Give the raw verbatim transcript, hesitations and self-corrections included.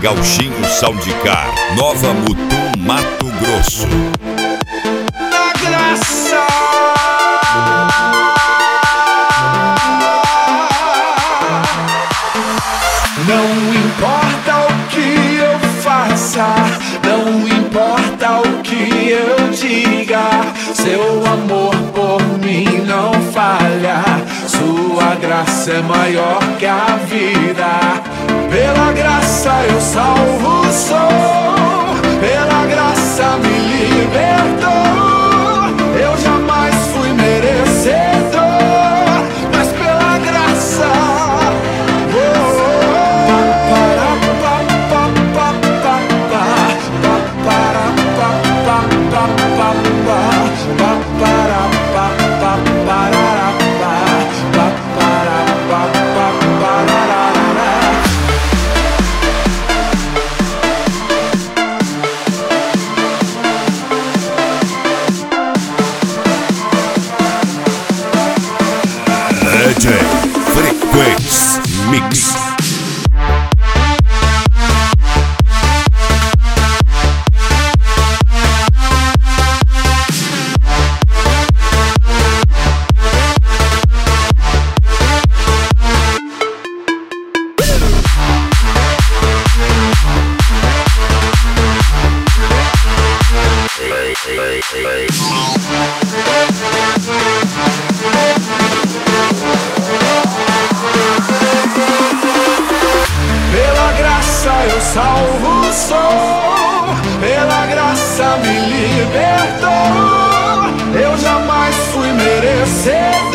Gauchinho Soundcar, Nova Mutum, Mato Grosso. Na graça, não importa o que eu faça, não importa o que eu diga, seu amor por mim não falha, sua graça é maior que a vida. Pela graça eu salvo sou, pela graça me libertou. Eu jamais fui merecedor, mas pela graça D J Frequência Mix. Pela graça eu salvo sou, pela graça me libertou. Eu jamais fui merecedor,